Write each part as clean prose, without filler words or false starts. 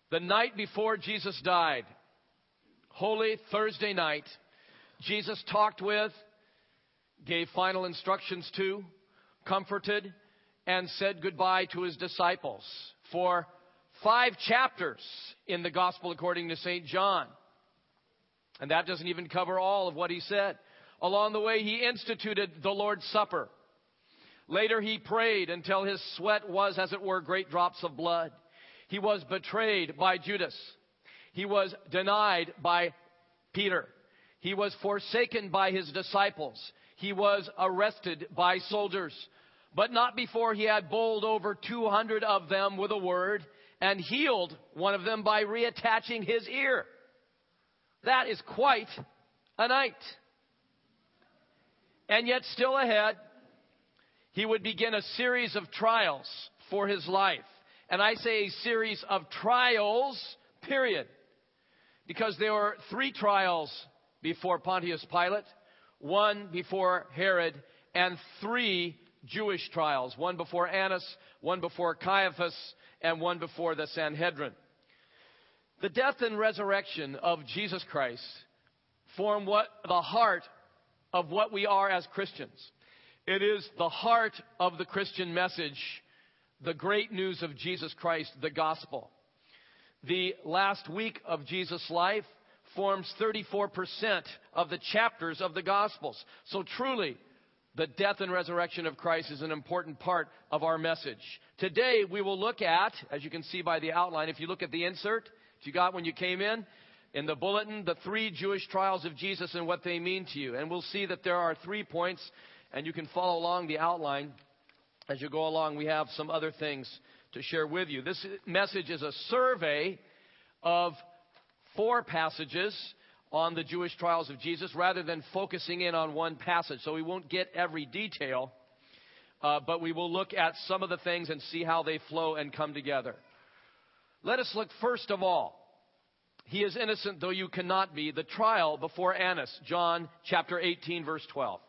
The night before Jesus died, Holy Thursday night, Jesus talked with, gave final instructions to, comforted, and said goodbye to his disciples for 5 chapters in the Gospel according to St. John. And that doesn't even cover all of what he said. Along the way, he instituted the Lord's Supper. Later, he prayed until his sweat was, as it were, great drops of blood. He was betrayed by Judas. He was denied by Peter. He was forsaken by his disciples. He was arrested by soldiers, but not before he had bowled over 200 of them with a word and healed one of them by reattaching his ear. That is quite a night. And yet still ahead, he would begin a series of trials for his life. And I say a series of trials, period. Because there were 3 trials before Pontius Pilate, 1 before Herod, and 3 Jewish trials. 1 before Annas, 1 before Caiaphas, and 1 before the Sanhedrin. The death and resurrection of Jesus Christ form the heart of what we are as Christians. It is the heart of the Christian message, the great news of Jesus Christ, the gospel. The last week of Jesus' life forms 34% of the chapters of the Gospels. So truly, the death and resurrection of Christ is an important part of our message. Today, we will look at, as you can see by the outline, if you look at the insert, if you got when you came in the bulletin, the 3 Jewish trials of Jesus and what they mean to you. And we'll see that there are 3 points, and you can follow along the outline. As you go along, we have some other things to share with you. This message is a survey of 4 passages on the Jewish trials of Jesus rather than focusing in on one passage. So we won't get every detail, but we will look at some of the things and see how they flow and come together. Let us look first of all. He is innocent, though you cannot be. The trial before Annas, John chapter 18, verse 12.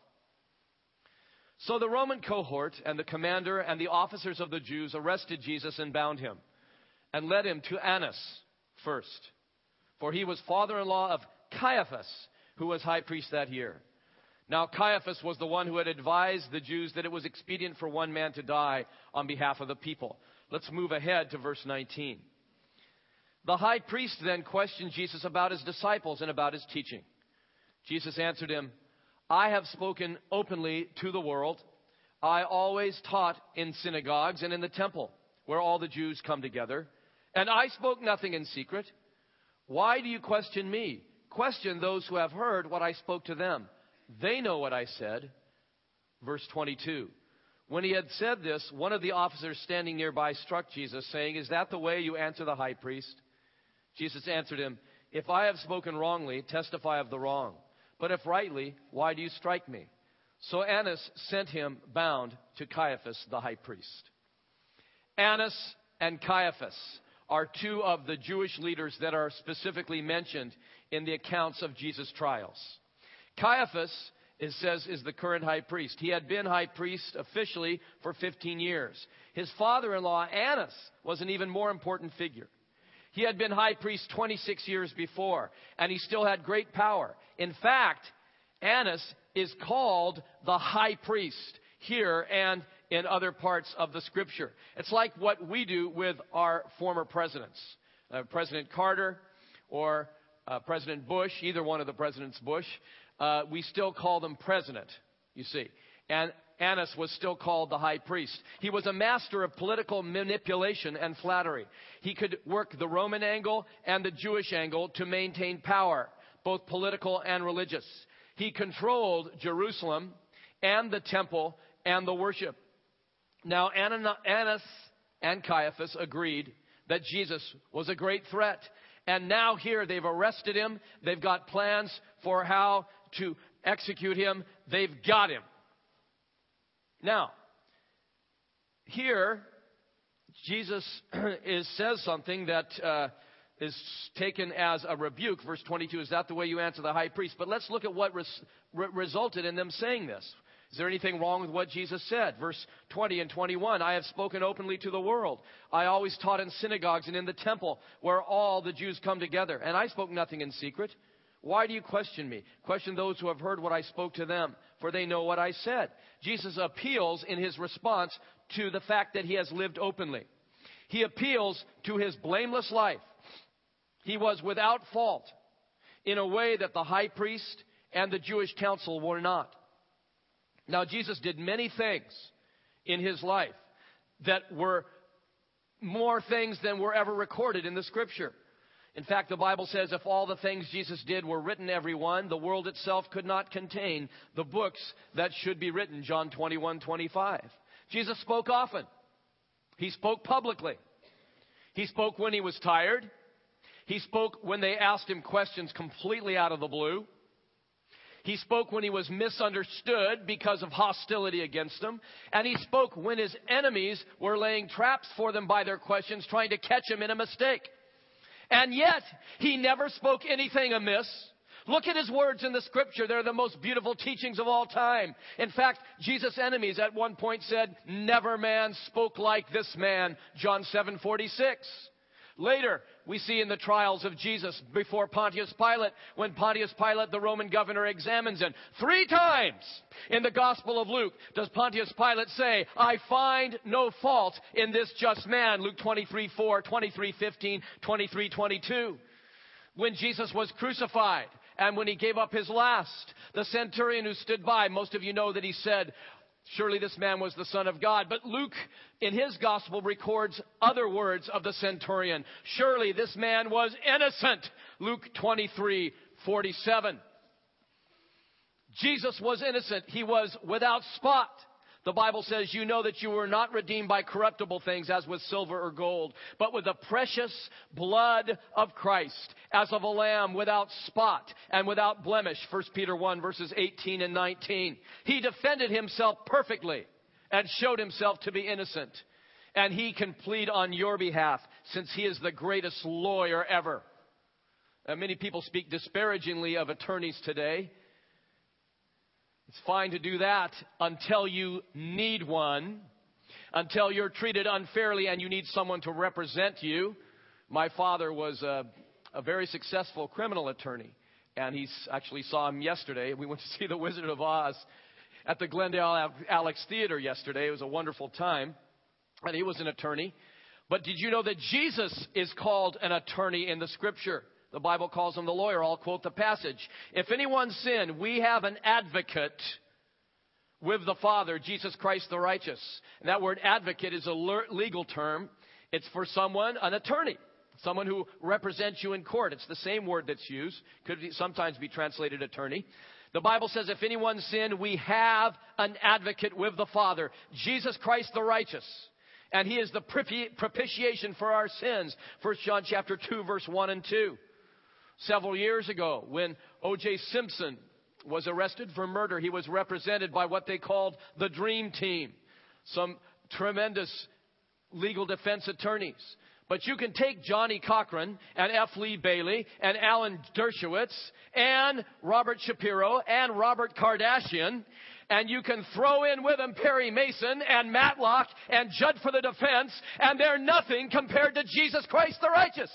So the Roman cohort and the commander and the officers of the Jews arrested Jesus and bound him and led him to Annas first. For he was father-in-law of Caiaphas, who was high priest that year. Now Caiaphas was the one who had advised the Jews that it was expedient for one man to die on behalf of the people. Let's move ahead to verse 19. The high priest then questioned Jesus about his disciples and about his teaching. Jesus answered him, I have spoken openly to the world. I always taught in synagogues and in the temple, where all the Jews come together. And I spoke nothing in secret. Why do you question me? Question those who have heard what I spoke to them. They know what I said. Verse 22. When he had said this, one of the officers standing nearby struck Jesus, saying, Is that the way you answer the high priest? Jesus answered him, If I have spoken wrongly, testify of the wrong. But if rightly, why do you strike me? So Annas sent him bound to Caiaphas, the high priest. Annas and Caiaphas are 2 of the Jewish leaders that are specifically mentioned in the accounts of Jesus' trials. Caiaphas, it says, is the current high priest. He had been high priest officially for 15 years. His father-in-law, Annas, was an even more important figure. He had been high priest 26 years before, and he still had great power. In fact, Annas is called the high priest here and in other parts of the Scripture. It's like what we do with our former presidents. President Carter or President Bush, either one of the Presidents Bush, we still call them president, you see. And Annas was still called the high priest. He was a master of political manipulation and flattery. He could work the Roman angle and the Jewish angle to maintain power, both political and religious. He controlled Jerusalem and the temple and the worship. Now, Annas and Caiaphas agreed that Jesus was a great threat. And now here they've arrested him. They've got plans for how to execute him. They've got him. Now, here, Jesus says something that is taken as a rebuke. Verse 22, is that the way you answer the high priest? But let's look at what resulted in them saying this. Is there anything wrong with what Jesus said? Verse 20 and 21, I have spoken openly to the world. I always taught in synagogues and in the temple where all the Jews come together. And I spoke nothing in secret. Why do you question me? Question those who have heard what I spoke to them, for they know what I said. Jesus appeals in his response to the fact that he has lived openly. He appeals to his blameless life. He was without fault in a way that the high priest and the Jewish council were not. Now, Jesus did many things in his life that were more things than were ever recorded in the Scripture. In fact, the Bible says if all the things Jesus did were written, every one, the world itself could not contain the books that should be written, John 21:25. Jesus spoke often. He spoke publicly. He spoke when he was tired. He spoke when they asked him questions completely out of the blue. He spoke when he was misunderstood because of hostility against him. And he spoke when his enemies were laying traps for them by their questions, trying to catch him in a mistake. And yet, he never spoke anything amiss. Look at his words in the Scripture. They're the most beautiful teachings of all time. In fact, Jesus' enemies at one point said, never man spoke like this man, John 7:46. Later, we see in the trials of Jesus before Pontius Pilate, when Pontius Pilate, the Roman governor, examines him. 3 times in the Gospel of Luke does Pontius Pilate say, I find no fault in this just man. Luke 23:4, 23:15, 23:22. When Jesus was crucified and when he gave up his last, the centurion who stood by, most of you know that he said, surely this man was the Son of God. But Luke, in his gospel, records other words of the centurion. Surely this man was innocent. Luke 23:47. Jesus was innocent. He was without spot. The Bible says, you know that you were not redeemed by corruptible things as with silver or gold, but with the precious blood of Christ, as of a lamb without spot and without blemish. 1 Peter 1 verses 18 and 19. He defended himself perfectly and showed himself to be innocent. And he can plead on your behalf since he is the greatest lawyer ever. Many people speak disparagingly of attorneys today. It's fine to do that until you need one, until you're treated unfairly and you need someone to represent you. My father was a very successful criminal attorney, and he actually saw him yesterday. We went to see The Wizard of Oz at the Glendale Alex Theater yesterday. It was a wonderful time, and he was an attorney. But did you know that Jesus is called an attorney in the Scripture? The Bible calls him the lawyer. I'll quote the passage. If anyone sin, we have an advocate with the Father, Jesus Christ the righteous. And that word advocate is a legal term. It's for someone, an attorney, someone who represents you in court. It's the same word that's used. Could sometimes be translated attorney. The Bible says if anyone sin, we have an advocate with the Father, Jesus Christ the righteous. And he is the propitiation for our sins. 1 John chapter 2, verse 1 and 2. Several years ago, when O.J. Simpson was arrested for murder, he was represented by what they called the Dream Team. Some tremendous legal defense attorneys. But you can take Johnny Cochran and F. Lee Bailey and Alan Dershowitz and Robert Shapiro and Robert Kardashian, and you can throw in with them Perry Mason and Matlock and Judd for the defense, and they're nothing compared to Jesus Christ the righteous.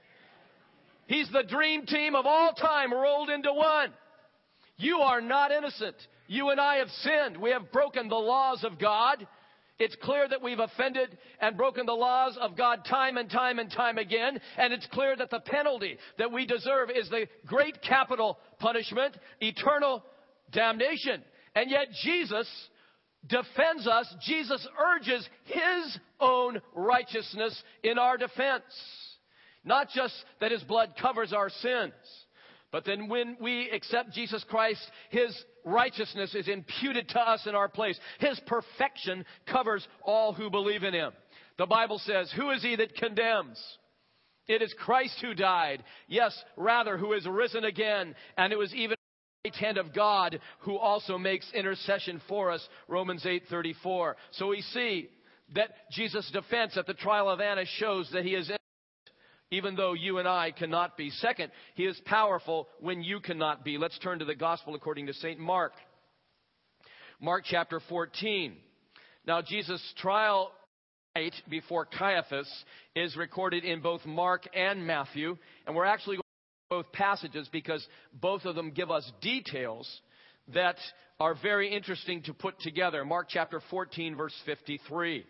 He's the dream team of all time rolled into one. You are not innocent. You and I have sinned. We have broken the laws of God. It's clear that we've offended and broken the laws of God time and time and time again. And it's clear that the penalty that we deserve is the great capital punishment, eternal damnation. And yet Jesus defends us. Jesus urges his own righteousness in our defense. Not just that his blood covers our sins, but then when we accept Jesus Christ, his righteousness is imputed to us in our place. His perfection covers all who believe in him. The Bible says, who is he that condemns? It is Christ who died. Yes, rather, who is risen again. And it was even the right hand of God who also makes intercession for us. Romans 8:34. So we see that Jesus' defense at the trial of Annas shows that he is innocent, even though you and I cannot be. Second, he is powerful when you cannot be. Let's turn to the gospel according to St. Mark. Mark chapter 14. Now, Jesus' trial before Caiaphas is recorded in both Mark and Matthew. And we're actually going to both passages because both of them give us details that are very interesting to put together. Mark chapter 14, verse 53.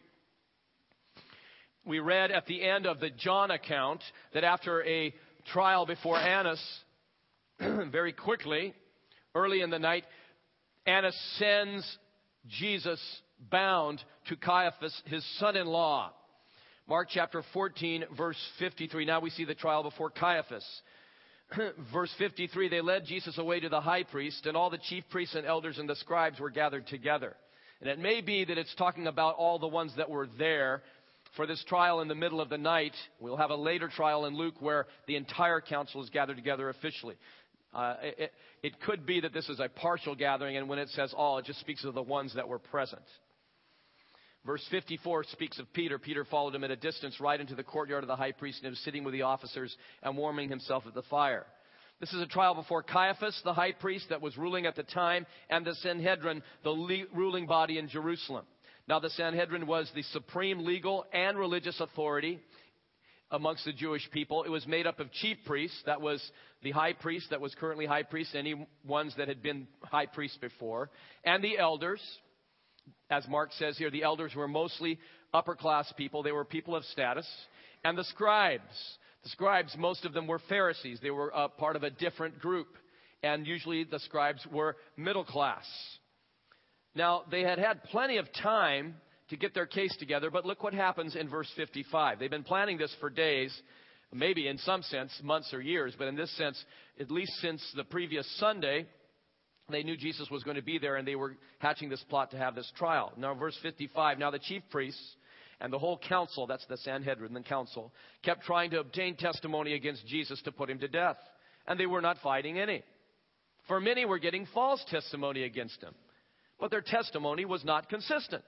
We read at the end of the John account that after a trial before Annas, very quickly, early in the night, Annas sends Jesus bound to Caiaphas, his son-in-law. Mark chapter 14, verse 53. Now we see the trial before Caiaphas. Verse 53, they led Jesus away to the high priest, and all the chief priests and elders and the scribes were gathered together. And it may be that it's talking about all the ones that were there for this trial in the middle of the night. We'll have a later trial in Luke where the entire council is gathered together officially. It could be that this is a partial gathering, and when it says all, it just speaks of the ones that were present. Verse 54 speaks of Peter. Peter followed him at a distance right into the courtyard of the high priest and was sitting with the officers and warming himself at the fire. This is a trial before Caiaphas, the high priest that was ruling at the time, and the Sanhedrin, the ruling body in Jerusalem. Now, the Sanhedrin was the supreme legal and religious authority amongst the Jewish people. It was made up of chief priests. That was the high priest that was currently high priest, any ones that had been high priests before, and the elders. As Mark says here, the elders were mostly upper-class people. They were people of status. And the scribes. The scribes, most of them were Pharisees. They were part of a different group. And usually the scribes were middle class. Now, they had had plenty of time to get their case together, but look what happens in verse 55. They've been planning this for days, maybe in some sense, months or years, but in this sense, at least since the previous Sunday, they knew Jesus was going to be there, and they were hatching this plot to have this trial. Now, verse 55, now the chief priests and the whole council, that's the Sanhedrin, the council, kept trying to obtain testimony against Jesus to put him to death. And they were not finding any. For many were getting false testimony against him. But their testimony was not consistent.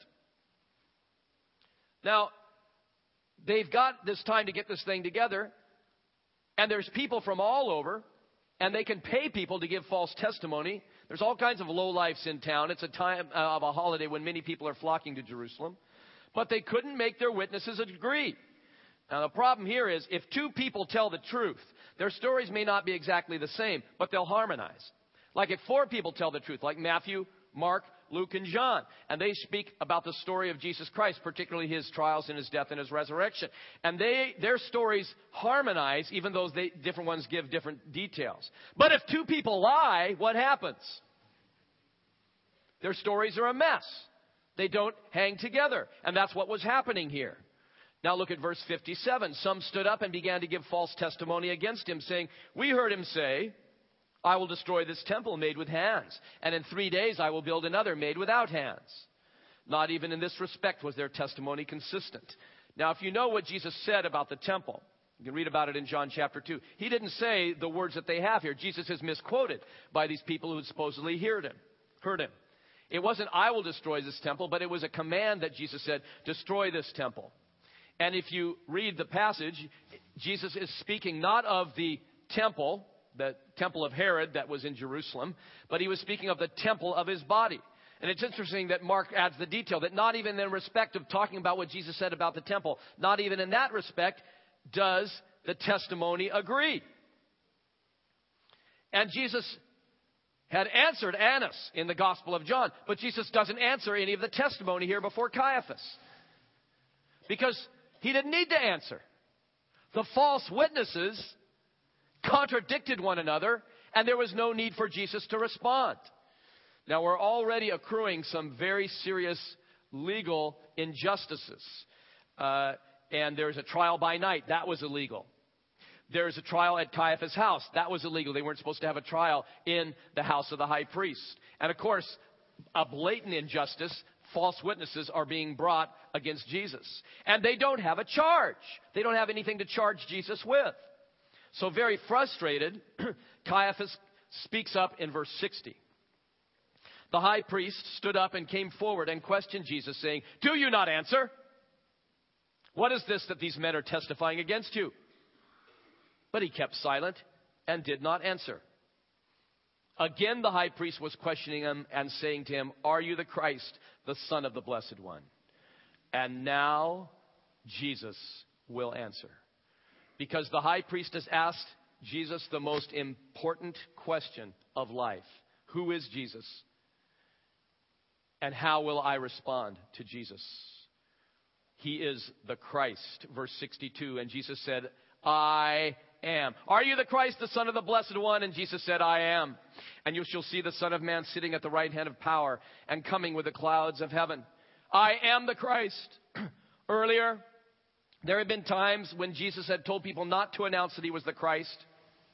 Now, they've got this time to get this thing together, and there's people from all over, and they can pay people to give false testimony. There's all kinds of lowlifes in town. It's a time of a holiday when many people are flocking to Jerusalem. But they couldn't make their witnesses agree. Now, the problem here is if two people tell the truth, their stories may not be exactly the same, but they'll harmonize. Like if four people tell the truth, like Matthew, Mark, Luke, and John, and they speak about the story of Jesus Christ, particularly his trials and his death and his resurrection. And their stories harmonize, even though different ones give different details. But if two people lie, what happens? Their stories are a mess. They don't hang together. And that's what was happening here. Now look at verse 57. Some stood up and began to give false testimony against him, saying, "We heard him say, I will destroy this temple made with hands, and in 3 days I will build another made without hands." Not even in this respect was their testimony consistent. Now, if you know what Jesus said about the temple, you can read about it in John chapter 2. He didn't say the words that they have here. Jesus is misquoted by these people who supposedly heard him. It wasn't, "I will destroy this temple," but it was a command that Jesus said, "Destroy this temple." And if you read the passage, Jesus is speaking not of the temple of Herod that was in Jerusalem, but he was speaking of the temple of his body. And it's interesting that Mark adds the detail that not even in respect of talking about what Jesus said about the temple, not even in that respect does the testimony agree. And Jesus had answered Annas in the Gospel of John, but Jesus doesn't answer any of the testimony here before Caiaphas, because he didn't need to answer. The false witnesses contradicted one another, and there was no need for Jesus to respond. Now, we're already accruing some very serious legal injustices. And there's a trial by night. That was illegal. There's a trial at Caiaphas' house. That was illegal. They weren't supposed to have a trial in the house of the high priest. And, of course, a blatant injustice. False witnesses are being brought against Jesus. And they don't have a charge. They don't have anything to charge Jesus with. So very frustrated, Caiaphas speaks up in verse 60. The high priest stood up and came forward and questioned Jesus, saying, "Do you not answer? What is this that these men are testifying against you?" But he kept silent and did not answer. Again, the high priest was questioning him and saying to him, "Are you the Christ, the Son of the Blessed One?" And now Jesus will answer. Because the high priest has asked Jesus the most important question of life. Who is Jesus? And how will I respond to Jesus? He is the Christ. Verse 62, and Jesus said, "I am." "Are you the Christ, the Son of the Blessed One?" And Jesus said, "I am. And you shall see the Son of Man sitting at the right hand of power and coming with the clouds of heaven." I am the Christ. Earlier, there had been times when Jesus had told people not to announce that he was the Christ.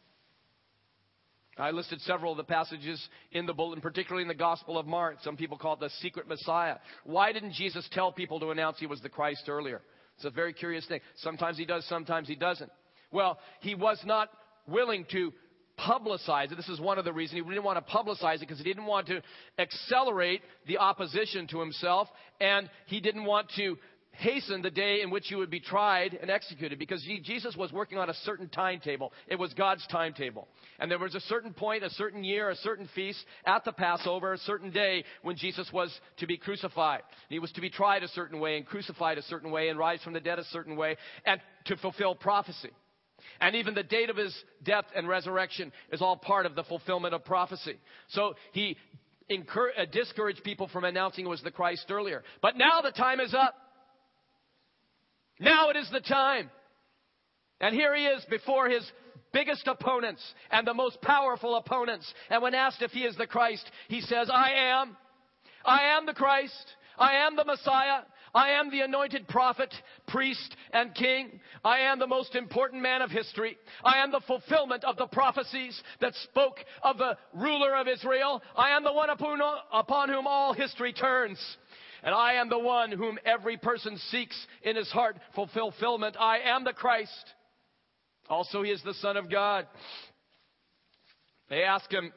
I listed several of the passages in the bulletin, particularly in the Gospel of Mark. Some people call it the secret Messiah. Why didn't Jesus tell people to announce he was the Christ earlier? It's a very curious thing. Sometimes he does, sometimes he doesn't. Well, he was not willing to publicize it. This is one of the reasons he didn't want to publicize it, because he didn't want to accelerate the opposition to himself, and he didn't want to hasten the day in which he would be tried and executed, because Jesus was working on a certain timetable. It was God's timetable. And there was a certain point, a certain year, a certain feast at the Passover, a certain day when Jesus was to be crucified. He was to be tried a certain way and crucified a certain way and rise from the dead a certain way, and to fulfill prophecy. And even the date of his death and resurrection is all part of the fulfillment of prophecy. So he discouraged people from announcing it was the Christ earlier. But now the time is up. Now it is the time. And here he is before his biggest opponents and the most powerful opponents. And when asked if he is the Christ, he says, "I am. I am the Christ. I am the Messiah. I am the anointed prophet, priest, and king. I am the most important man of history. I am the fulfillment of the prophecies that spoke of the ruler of Israel. I am the one upon whom all history turns. And I am the one whom every person seeks in his heart for fulfillment. I am the Christ." Also, he is the Son of God. They ask him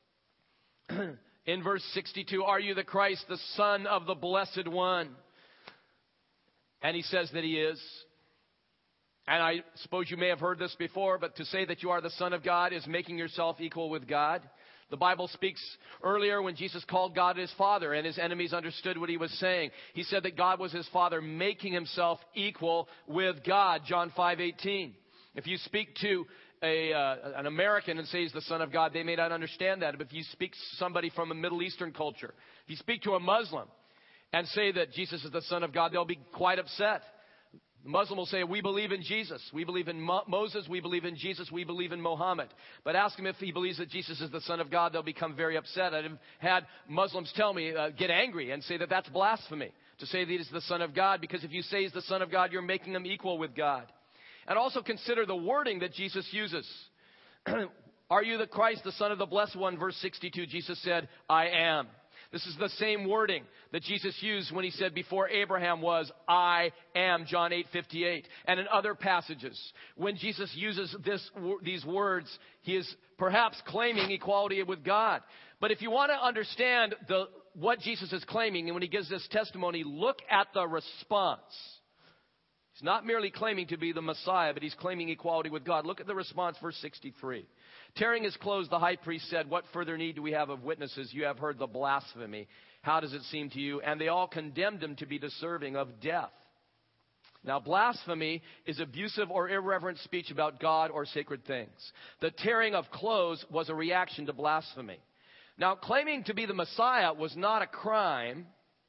in verse 62, "Are you the Christ, the Son of the Blessed One?" And he says that he is. And I suppose you may have heard this before, but to say that you are the Son of God is making yourself equal with God. The Bible speaks earlier when Jesus called God his Father, and his enemies understood what he was saying. He said that God was his Father, making himself equal with God. John 5:18. If you speak to an American and say he's the Son of God, they may not understand that. But if you speak to somebody from a Middle Eastern culture, if you speak to a Muslim and say that Jesus is the Son of God, they'll be quite upset. The Muslim will say, "We believe in Jesus. We believe in Moses. We believe in Jesus. We believe in Muhammad." But ask him if he believes that Jesus is the Son of God, they'll become very upset. I've had Muslims tell me, get angry and say that that's blasphemy to say that he's the Son of God, because if you say he's the Son of God, you're making him equal with God. And also consider the wording that Jesus uses. "Are you the Christ, the Son of the Blessed One?" Verse 62, Jesus said, "I am." This is the same wording that Jesus used when he said before Abraham was, "I am," John 8:58. And in other passages, when Jesus uses these words, he is perhaps claiming equality with God. But if you want to understand what Jesus is claiming, and when he gives this testimony, look at the response. He's not merely claiming to be the Messiah, but he's claiming equality with God. Look at the response, verse 63. Tearing his clothes, the high priest said, "What further need do we have of witnesses? You have heard the blasphemy. How does it seem to you?" And they all condemned him to be deserving of death. Now, blasphemy is abusive or irreverent speech about God or sacred things. The tearing of clothes was a reaction to blasphemy. Now, claiming to be the Messiah was not a crime,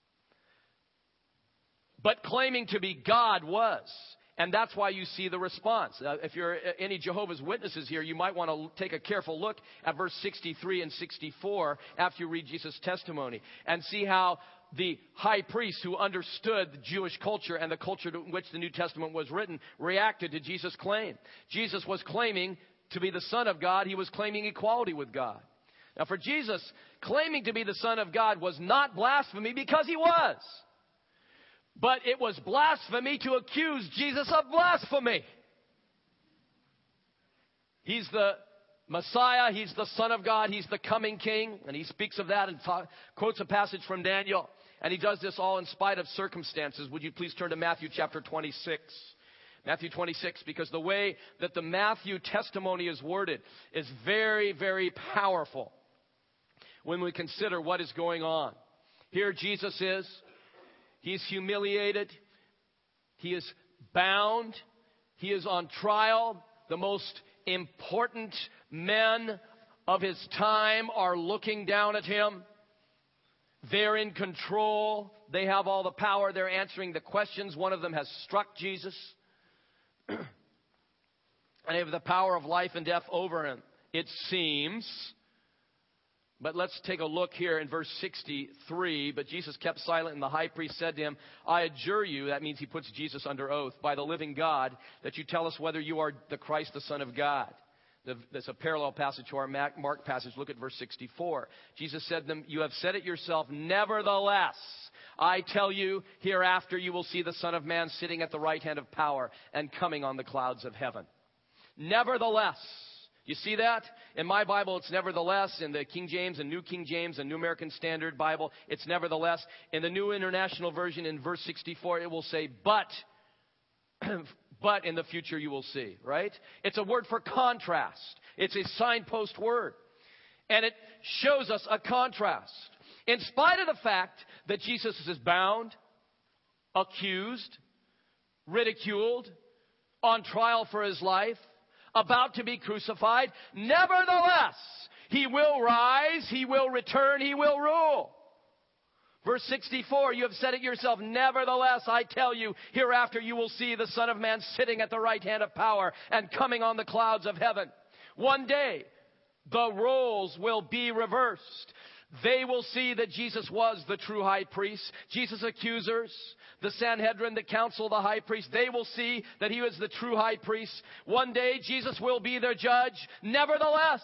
but claiming to be God was. And that's why you see the response. If you're any Jehovah's Witnesses here, you might want to take a careful look at verse 63 and 64 after you read Jesus' testimony, and see how the high priest, who understood the Jewish culture and the culture in which the New Testament was written, reacted to Jesus' claim. Jesus was claiming to be the Son of God. He was claiming equality with God. Now, for Jesus, claiming to be the Son of God was not blasphemy, because he was. But it was blasphemy to accuse Jesus of blasphemy. He's the Messiah. He's the Son of God. He's the coming King. And he speaks of that and quotes a passage from Daniel. And he does this all in spite of circumstances. Would you please turn to Matthew chapter 26? Matthew 26, because the way that the Matthew testimony is worded is very, very powerful. when we consider what is going on. Here Jesus is. He's humiliated. He is bound. He is on trial. The most important men of his time are looking down at him. They're in control. They have all the power. They're answering the questions. One of them has struck Jesus. And they have the power of life and death over him, it seems. But let's take a look here in verse 63. But Jesus kept silent, and the high priest said to him, I adjure you, that means he puts Jesus under oath, by the living God, that you tell us whether you are the Christ, the Son of God. That's a parallel passage to our Mark passage. Look at verse 64. Jesus said to them, you have said it yourself. Nevertheless, I tell you, hereafter you will see the Son of Man sitting at the right hand of power and coming on the clouds of heaven. Nevertheless. You see that? In my Bible, it's nevertheless. In the King James and New King James and New American Standard Bible, it's nevertheless. In the New International Version, in verse 64, it will say, but in the future you will see, right? It's a word for contrast. It's a signpost word. And it shows us a contrast. In spite of the fact that Jesus is bound, accused, ridiculed, on trial for his life, about to be crucified, nevertheless, he will rise, he will return, he will rule. Verse 64, you have said it yourself. Nevertheless, I tell you, hereafter you will see the Son of Man sitting at the right hand of power and coming on the clouds of heaven. One day, the roles will be reversed. They will see that Jesus was the true high priest. Jesus' accusers, the Sanhedrin, the council, the high priest, they will see that he was the true high priest. One day, Jesus will be their judge. Nevertheless,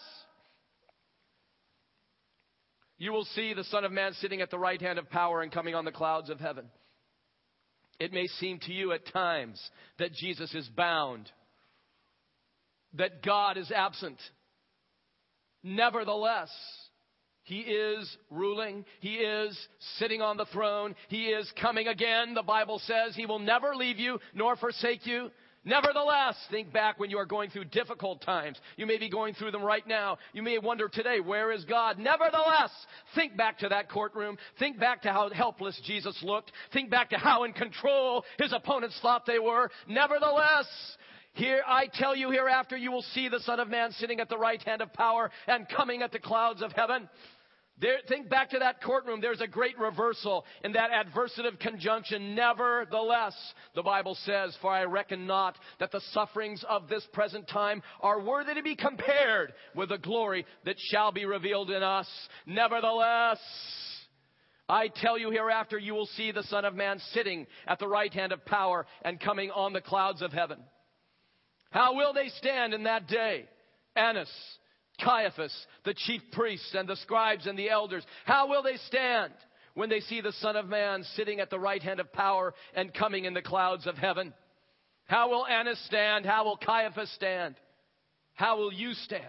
you will see the Son of Man sitting at the right hand of power and coming on the clouds of heaven. It may seem to you at times that Jesus is bound, that God is absent. Nevertheless, he is ruling. He is sitting on the throne. He is coming again. The Bible says he will never leave you nor forsake you. Nevertheless, think back when you are going through difficult times. You may be going through them right now. You may wonder today, where is God? Nevertheless, think back to that courtroom. Think back to how helpless Jesus looked. Think back to how in control his opponents thought they were. Nevertheless, here I tell you, hereafter you will see the Son of Man sitting at the right hand of power and coming at the clouds of heaven. Think back to that courtroom. There's a great reversal in that adversative conjunction. Nevertheless, the Bible says, for I reckon not that the sufferings of this present time are worthy to be compared with the glory that shall be revealed in us. Nevertheless, I tell you, hereafter you will see the Son of Man sitting at the right hand of power and coming on the clouds of heaven. How will they stand in that day? Annas, Caiaphas, the chief priests and the scribes and the elders. How will they stand when they see the Son of Man sitting at the right hand of power and coming in the clouds of heaven? How will Annas stand? How will Caiaphas stand? How will you stand?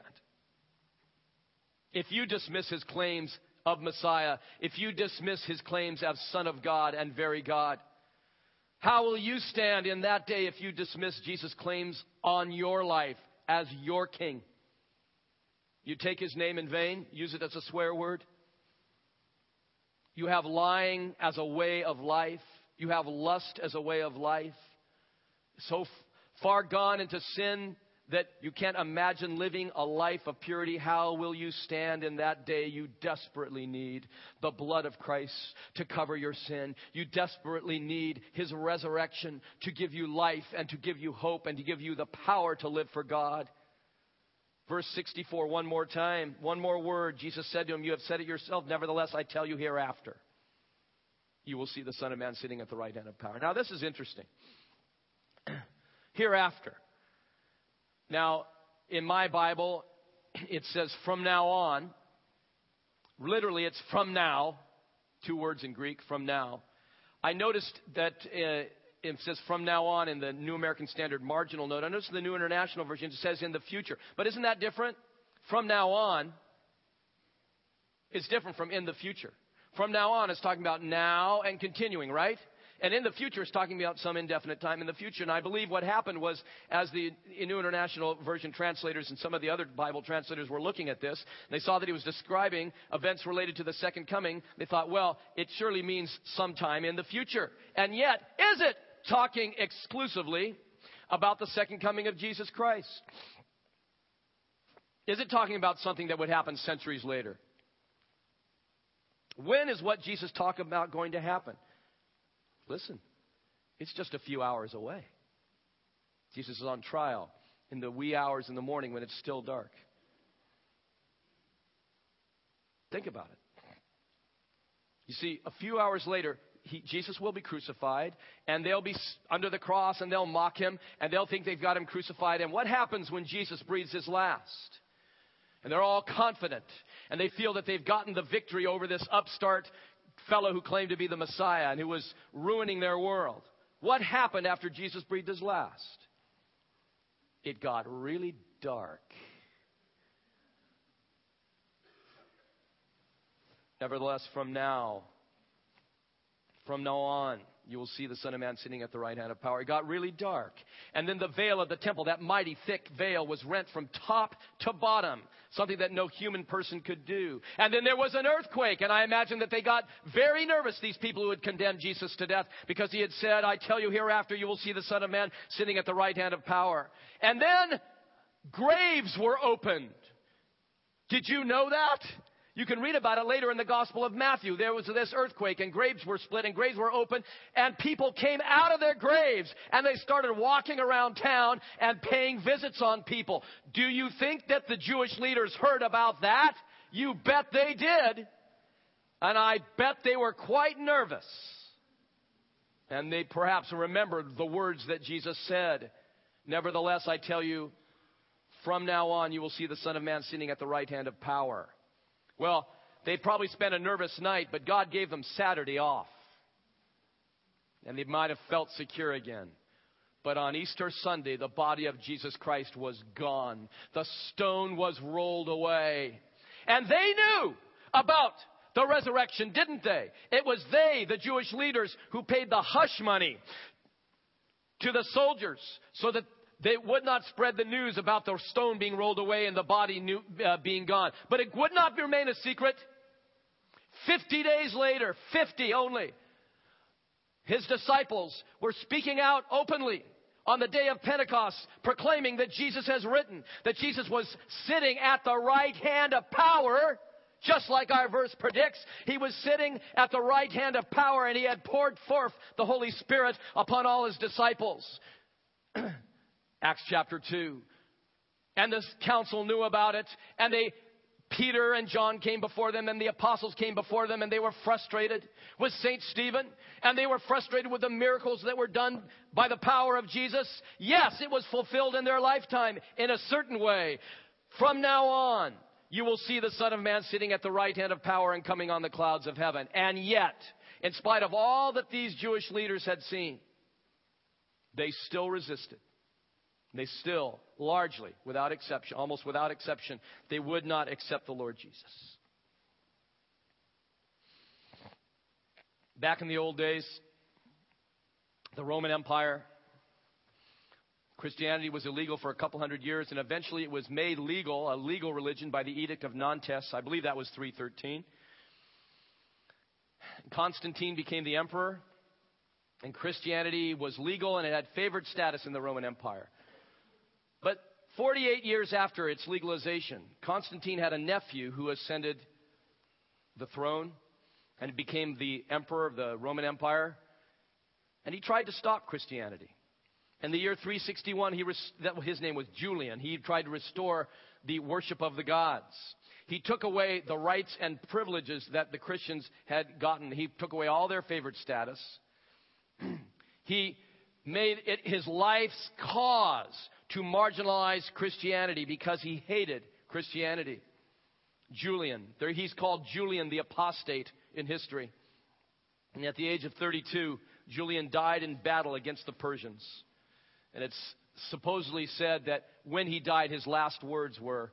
If you dismiss his claims of Messiah, if you dismiss his claims as Son of God and very God, how will you stand in that day if you dismiss Jesus' claims on your life as your king? You take his name in vain, use it as a swear word. You have lying as a way of life. You have lust as a way of life. So far gone into sin that you can't imagine living a life of purity. How will you stand in that day? You desperately need the blood of Christ to cover your sin. You desperately need his resurrection to give you life and to give you hope and to give you the power to live for God. Verse 64, one more time, one more word. Jesus said to him, you have said it yourself. Nevertheless, I tell you, hereafter you will see the Son of Man sitting at the right hand of power. Now, this is interesting. Hereafter. Now, in my Bible, it says from now on. Literally, it's from now. 2 words in Greek, from now. I noticed that it says from now on in the New American Standard marginal note. I noticed in the New International Version it says in the future. But isn't that different? From now on is different from in the future. From now on is talking about now and continuing, right? And in the future, it's talking about some indefinite time in the future. And I believe what happened was, as the New International Version translators and some of the other Bible translators were looking at this, they saw that he was describing events related to the second coming. They thought, well, it surely means sometime in the future. And yet, is it talking exclusively about the second coming of Jesus Christ? Is it talking about something that would happen centuries later? When is what Jesus talked about going to happen? Listen, it's just a few hours away. Jesus is on trial in the wee hours in the morning when it's still dark. Think about it. You see, a few hours later, Jesus will be crucified, and they'll be under the cross, and they'll mock him, and they'll think they've got him crucified. And what happens when Jesus breathes his last? And they're all confident, and they feel that they've gotten the victory over this upstart fellow who claimed to be the Messiah and who was ruining their world. What happened after Jesus breathed his last? It got really dark. Nevertheless, from now on, you will see the Son of Man sitting at the right hand of power. It got really dark. And then the veil of the temple, that mighty thick veil, was rent from top to bottom, something that no human person could do. And then there was an earthquake, and I imagine that they got very nervous, these people who had condemned Jesus to death, because he had said, I tell you, hereafter you will see the Son of Man sitting at the right hand of power. And then graves were opened. Did you know that? You can read about it later in the Gospel of Matthew. There was this earthquake, and graves were split, and graves were opened, and people came out of their graves, and they started walking around town and paying visits on people. Do you think that the Jewish leaders heard about that? You bet they did. And I bet they were quite nervous. And they perhaps remembered the words that Jesus said. Nevertheless, I tell you, from now on you will see the Son of Man sitting at the right hand of power. Well, they probably spent a nervous night, but God gave them Saturday off. And they might have felt secure again. But on Easter Sunday, the body of Jesus Christ was gone. The stone was rolled away. And they knew about the resurrection, didn't they? It was they, the Jewish leaders, who paid the hush money to the soldiers so that they would not spread the news about the stone being rolled away and the body being gone. But it would not remain a secret. 50 days later, 50 only, his disciples were speaking out openly on the day of Pentecost, proclaiming that Jesus has written, that Jesus was sitting at the right hand of power, just like our verse predicts. He was sitting at the right hand of power, and he had poured forth the Holy Spirit upon all his disciples. Acts chapter 2. And the council knew about it. And Peter and John came before them, and the apostles came before them, and they were frustrated with St. Stephen. And they were frustrated with the miracles that were done by the power of Jesus. Yes, it was fulfilled in their lifetime in a certain way. From now on, you will see the Son of Man sitting at the right hand of power and coming on the clouds of heaven. And yet, in spite of all that these Jewish leaders had seen, they still resisted. They still, largely, without exception, almost without exception, they would not accept the Lord Jesus. Back in the old days, the Roman Empire, Christianity was illegal for a couple hundred years, and eventually it was made legal, a legal religion, by the Edict of Nantes. I believe that was 313. Constantine became the emperor, and Christianity was legal, and it had favored status in the Roman Empire. But 48 years after its legalization, Constantine had a nephew who ascended the throne and became the emperor of the Roman Empire. And he tried to stop Christianity. In the year 361, his name was Julian. He tried to restore the worship of the gods. He took away the rights and privileges that the Christians had gotten. He took away all their favored status. He made it his life's cause to marginalize Christianity because he hated Christianity. Julian, he's called Julian the Apostate in history. And at the age of 32, Julian died in battle against the Persians. And it's supposedly said that when he died, his last words were,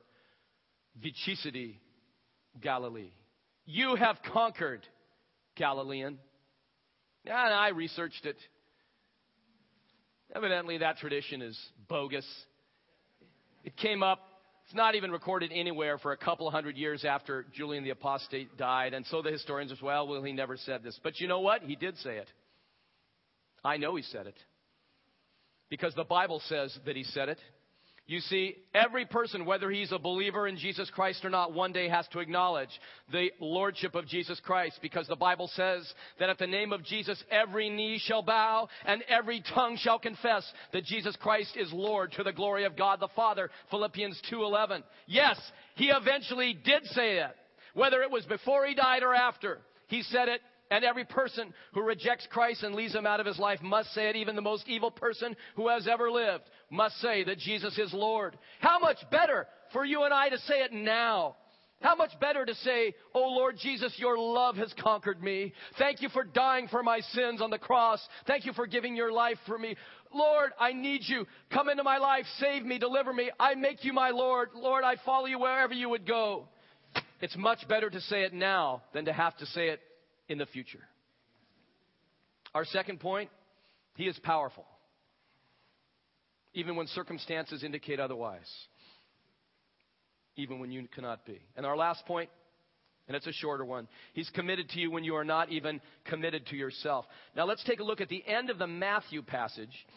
"Vicissidi, Galilee." You have conquered, Galilean. Yeah, and I researched it. Evidently, that tradition is bogus. It came up. It's not even recorded anywhere for a couple hundred years after Julian the Apostate died. And so the historians as well, he never said this. But you know what? He did say it. I know he said it. Because the Bible says that he said it. You see, every person, whether he's a believer in Jesus Christ or not, one day has to acknowledge the lordship of Jesus Christ. Because the Bible says that at the name of Jesus, every knee shall bow and every tongue shall confess that Jesus Christ is Lord to the glory of God the Father. Philippians 2:11. Yes, he eventually did say it. Whether it was before he died or after, he said it. And every person who rejects Christ and leaves him out of his life must say it. Even the most evil person who has ever lived must say that Jesus is Lord. How much better for you and I to say it now? How much better to say, "Oh Lord Jesus, your love has conquered me. Thank you for dying for my sins on the cross. Thank you for giving your life for me. Lord, I need you. Come into my life. Save me. Deliver me. I make you my Lord. Lord, I follow you wherever you would go." It's much better to say it now than to have to say it in the future. Our second point, he is powerful, even when circumstances indicate otherwise, even when you cannot be. And our last point, and it's a shorter one, he's committed to you when you are not even committed to yourself. Now let's take a look at the end of the Matthew passage,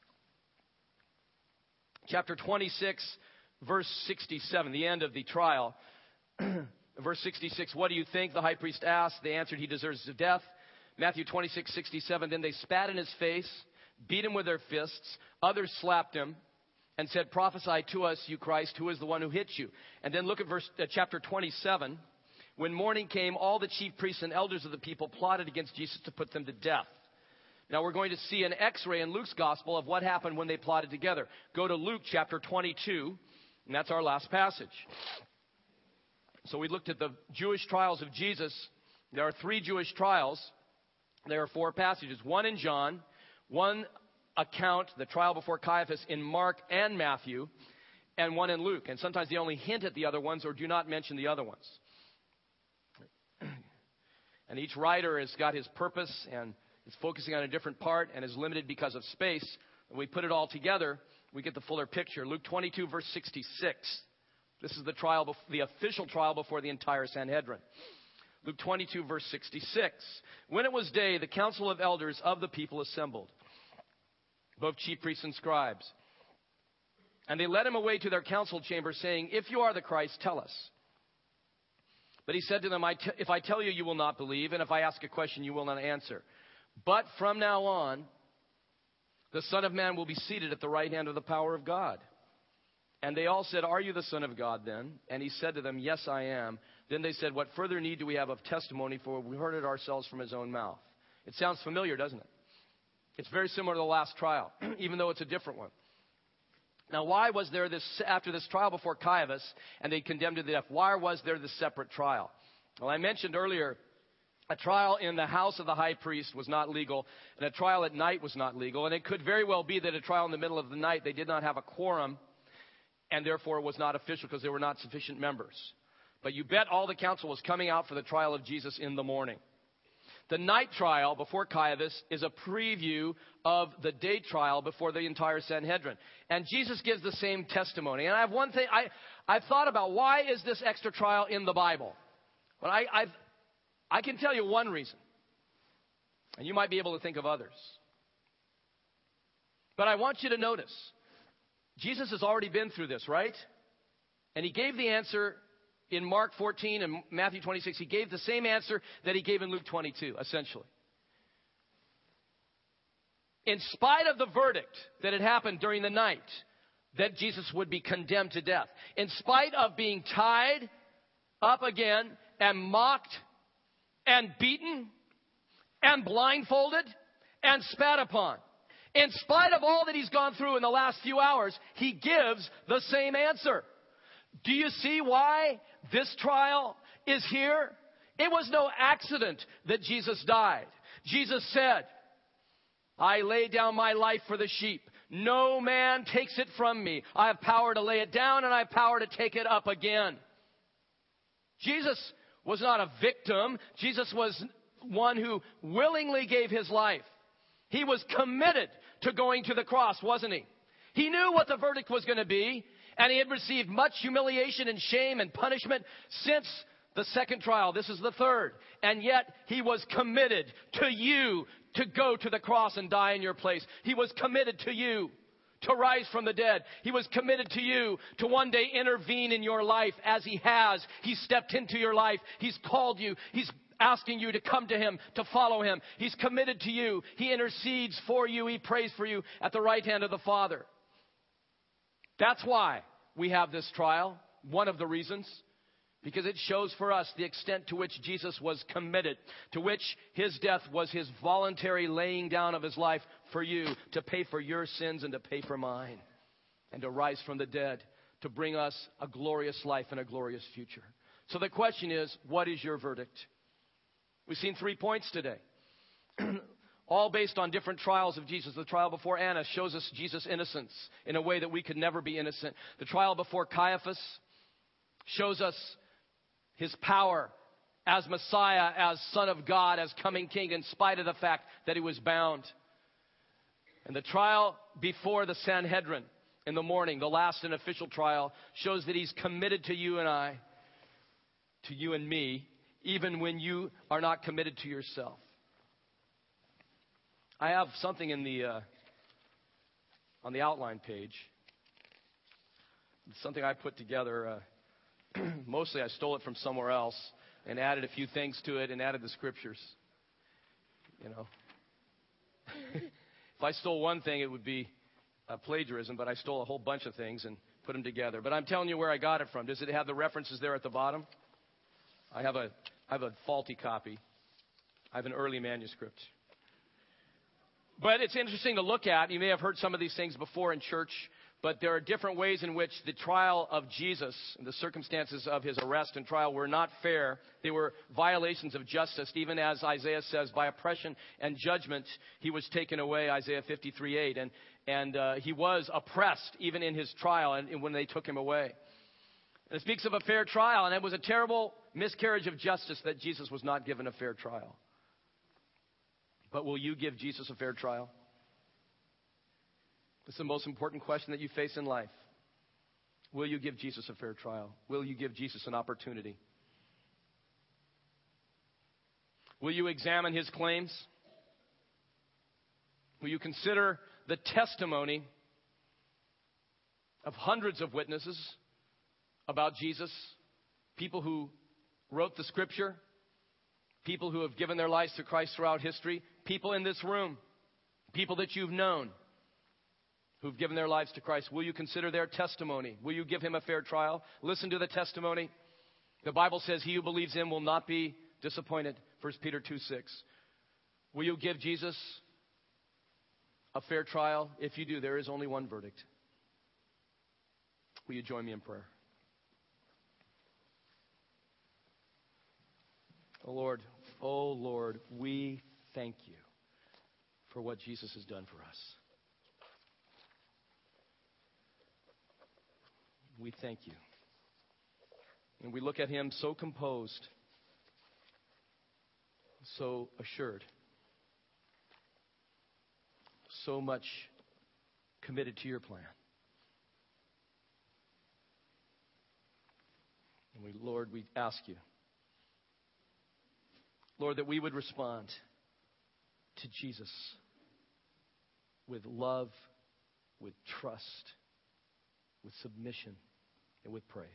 chapter 26, verse 67, the end of the trial. Verse 66, what do you think? The high priest asked. They answered, he deserves death. Matthew 26, 67, then they spat in his face, beat him with their fists. Others slapped him and said, prophesy to us, you Christ, who is the one who hit you? And then look at chapter 27. When morning came, all the chief priests and elders of the people plotted against Jesus to put them to death. Now we're going to see an x-ray in Luke's gospel of what happened when they plotted together. Go to Luke chapter 22, and that's our last passage. So we looked at the Jewish trials of Jesus. There are 3 Jewish trials. There are 4 passages. One in John, one account, the trial before Caiaphas, in Mark and Matthew, and one in Luke. And sometimes they only hint at the other ones or do not mention the other ones. And each writer has got his purpose and is focusing on a different part and is limited because of space. When we put it all together, we get the fuller picture. Luke 22, verse 66. This is the trial, the official trial before the entire Sanhedrin. Luke 22, verse 66. When it was day, the council of elders of the people assembled, both chief priests and scribes. And they led him away to their council chamber, saying, if you are the Christ, tell us. But he said to them, if I tell you, you will not believe, and if I ask a question, you will not answer. But from now on, the Son of Man will be seated at the right hand of the power of God. And they all said, are you the Son of God then? And he said to them, yes, I am. Then they said, what further need do we have of testimony, for we heard it ourselves from his own mouth? It sounds familiar, doesn't it? It's very similar to the last trial, even though it's a different one. Now, why was there this, after this trial before Caiaphas, and they condemned to death, why was there this separate trial? Well, I mentioned earlier, a trial in the house of the high priest was not legal, and a trial at night was not legal. And it could very well be that a trial in the middle of the night, they did not have a quorum, and therefore it was not official because there were not sufficient members. But you bet all the council was coming out for the trial of Jesus in the morning. The night trial before Caiaphas is a preview of the day trial before the entire Sanhedrin. And Jesus gives the same testimony. And I have one thing, I've thought about, why is this extra trial in the Bible? But I can tell you one reason. And you might be able to think of others. But I want you to notice, Jesus has already been through this, right? And he gave the answer in Mark 14 and Matthew 26. He gave the same answer that he gave in Luke 22, essentially. In spite of the verdict that had happened during the night, that Jesus would be condemned to death, in spite of being tied up again and mocked and beaten and blindfolded and spat upon, in spite of all that he's gone through in the last few hours, he gives the same answer. Do you see why this trial is here? It was no accident that Jesus died. Jesus said, I lay down my life for the sheep. No man takes it from me. I have power to lay it down and I have power to take it up again. Jesus was not a victim. Jesus was one who willingly gave his life. He was committed to going to the cross, wasn't he? He knew what the verdict was going to be, and he had received much humiliation and shame and punishment since the second trial. This is the third. And yet, he was committed to you to go to the cross and die in your place. He was committed to you to rise from the dead. He was committed to you to one day intervene in your life as he has. He stepped into your life. He's called you. He's asking you to come to him, to follow him. He's committed to you. He intercedes for you. He prays for you at the right hand of the Father. That's why we have this trial. One of the reasons. Because it shows for us the extent to which Jesus was committed, to which his death was his voluntary laying down of his life for you, to pay for your sins and to pay for mine, and to rise from the dead, to bring us a glorious life and a glorious future. So the question is, what is your verdict? We've seen 3 points today, all based on different trials of Jesus. The trial before Annas shows us Jesus' innocence in a way that we could never be innocent. The trial before Caiaphas shows us his power as Messiah, as Son of God, as coming King, in spite of the fact that he was bound. And the trial before the Sanhedrin in the morning, the last and official trial, shows that he's committed to you and I, to you and me, even when you are not committed to yourself. I have something in on the outline page. It's something I put together. Mostly I stole it from somewhere else and added a few things to it and added the scriptures. You know, if I stole one thing, it would be plagiarism, but I stole a whole bunch of things and put them together. But I'm telling you where I got it from. Does it have the references there at the bottom? I have a faulty copy. I have an early manuscript. But it's interesting to look at. You may have heard some of these things before in church. But there are different ways in which the trial of Jesus and the circumstances of his arrest and trial were not fair. They were violations of justice, even as Isaiah says, by oppression and judgment, he was taken away, Isaiah 53:8. And he was oppressed even in his trial and when they took him away. And it speaks of a fair trial, and it was a terrible miscarriage of justice that Jesus was not given a fair trial. But will you give Jesus a fair trial? It's the most important question that you face in life. Will you give Jesus a fair trial? Will you give Jesus an opportunity? Will you examine his claims? Will you consider the testimony of hundreds of witnesses about Jesus? People who wrote the scripture, people who have given their lives to Christ throughout history, people in this room, people that you've known, who've given their lives to Christ. Will you consider their testimony? Will you give him a fair trial? Listen to the testimony. The Bible says he who believes him will not be disappointed. 1 Peter 2:6. Will you give Jesus a fair trial? If you do, there is only one verdict. Will you join me in prayer? Oh Lord, we thank you for what Jesus has done for us. We thank you. And we look at him so composed, so assured, so much committed to your plan. And Lord, we ask you, Lord, that we would respond to Jesus with love, with trust, with submission, and with praise.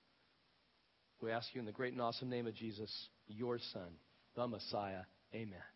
We ask you in the great and awesome name of Jesus, your Son, the Messiah. Amen.